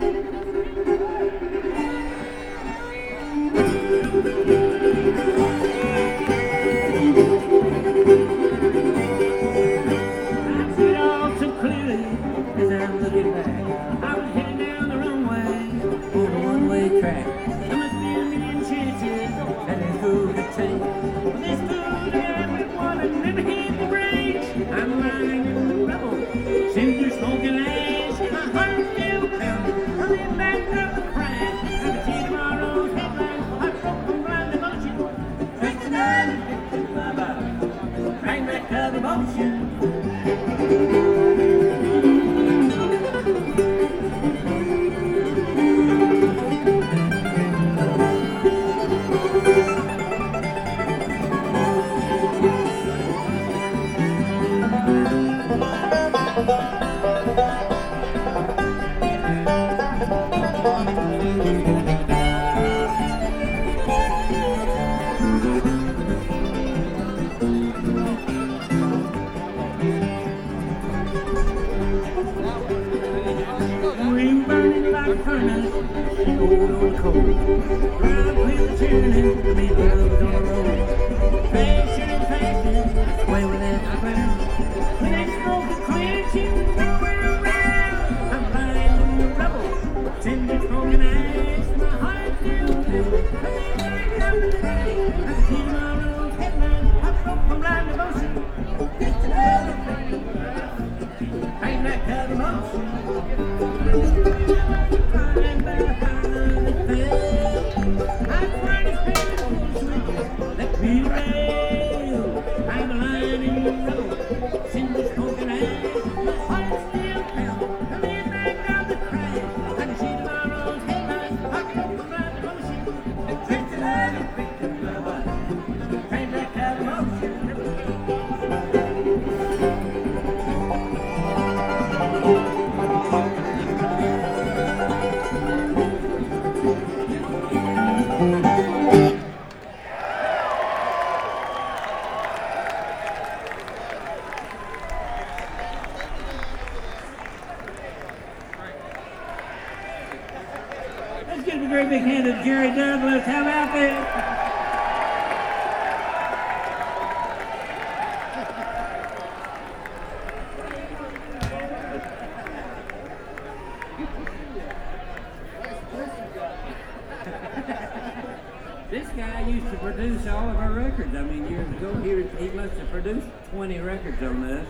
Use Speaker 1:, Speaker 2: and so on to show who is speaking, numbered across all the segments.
Speaker 1: This guy used to produce all of our records. I mean, years ago, he must have produced 20 records on us.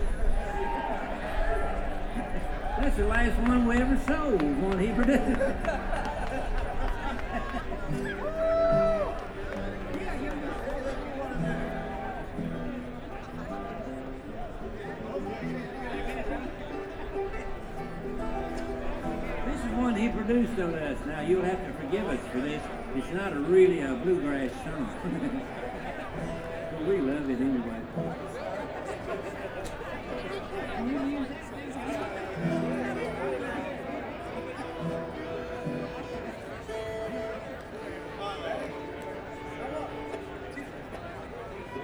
Speaker 1: That's the last one we ever sold, one he produced. This is one he produced on us. Now, you'll have to forgive us for this. It's not really a bluegrass song. But we love it anyway.